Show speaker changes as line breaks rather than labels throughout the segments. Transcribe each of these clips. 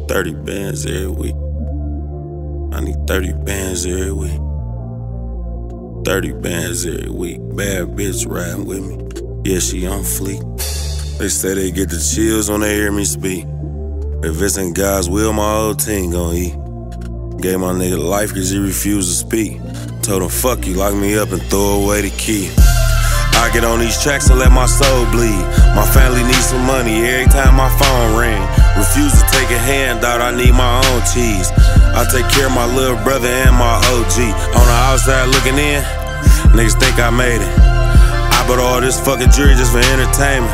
30 bands every week. I need 30 bands every week. 30 bands every week. Bad bitch riding with me. Yeah, she on fleek. They say they get the chills when they hear me speak. If it's in God's will, my whole team gon' eat. Gave my nigga life cause he refused to speak. Told him fuck you, lock me up and throw away the key. I get on these tracks and let my soul bleed. My family needs some money every time my phone ring. Refuse to take a handout, I need my own cheese. I take care of my little brother and my OG. On the outside looking in, niggas think I made it. I bought all this fucking jewelry just for entertainment.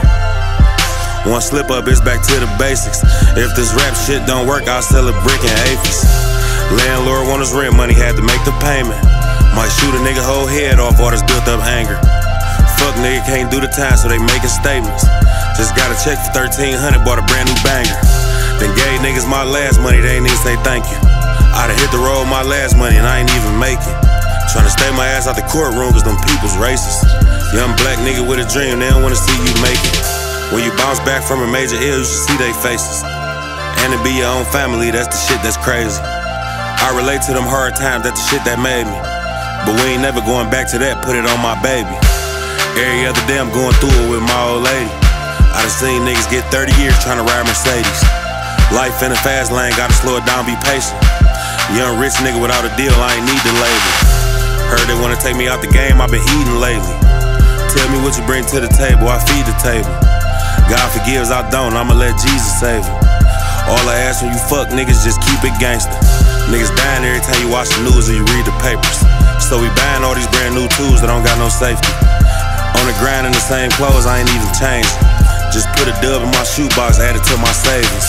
One slip up, it's back to the basics. If this rap shit don't work, I'll sell a brick and aphies. Landlord want his rent money, had to make the payment. Might shoot a nigga whole head off all this built up anger. Fuck nigga can't do the time, so they making statements. Just got a check for 1300, bought a brand new banger. Then gave niggas my last money, they ain't even say thank you. I done hit the road with my last money and I ain't even make it. Tryna stay my ass out the courtroom cause them people's racist. Young black nigga with a dream, they don't wanna see you make it. When you bounce back from a major ill, you should see they faces. And to be your own family, that's the shit that's crazy. I relate to them hard times, that's the shit that made me. But we ain't never going back to that, put it on my baby. Every other day I'm going through it with my old lady. I done seen niggas get 30 years tryna ride Mercedes. Life in a fast lane, gotta slow it down, be patient. Young rich nigga without a deal, I ain't need the label. Heard they wanna take me out the game, I've been eating lately. Tell me what you bring to the table, I feed the table. God forgives, I don't, I'ma let Jesus save him. All I ask when you fuck niggas, just keep it gangster. Niggas dying every time you watch the news or you read the papers. So we buying all these brand new tools that don't got no safety. On the grind in the same clothes, I ain't even changed. Just put a dub in my shoebox, add it to my savings.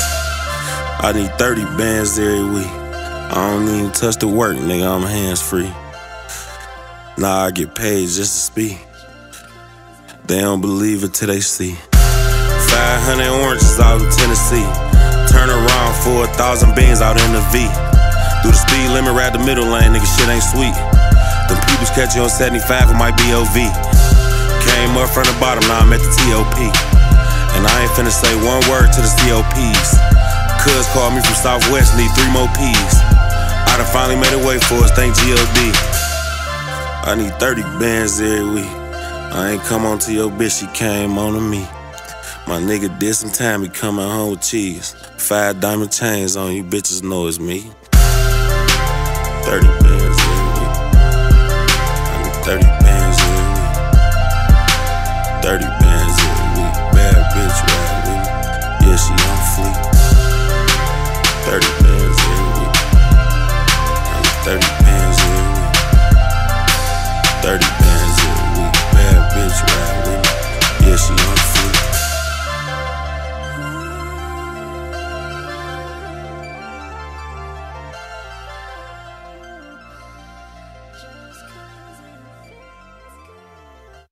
I need 30 bands every week. I don't even touch the work, nigga, I'm hands free. Nah, I get paid just to speak. They don't believe it till they see. 500 oranges out in Tennessee. Turn around for 1,000 beans out in the V. Do the speed limit, ride the middle lane, nigga, shit ain't sweet. Them peoples catch you on 75, it might be OV. Came up from the bottom, now I'm at the TOP. And I ain't finna say one word to the COPs. Cuz called me from Southwest, need 3 more P's. I done finally made a way for us, thank GOD. I need 30 bands every week. I ain't come on to your bitch, she came on to me. My nigga did some time, he coming home with cheese. 5 diamond chains on you, bitches know it's me. 30 bands every week. I need 30 bands every week. 30 bands every week. Bad bitch riding with me. Yeah, she on fleek. 30 bands every week. I need 30 bands every week. 30 bands every week. Bad bitch riding with me. Yeah, she on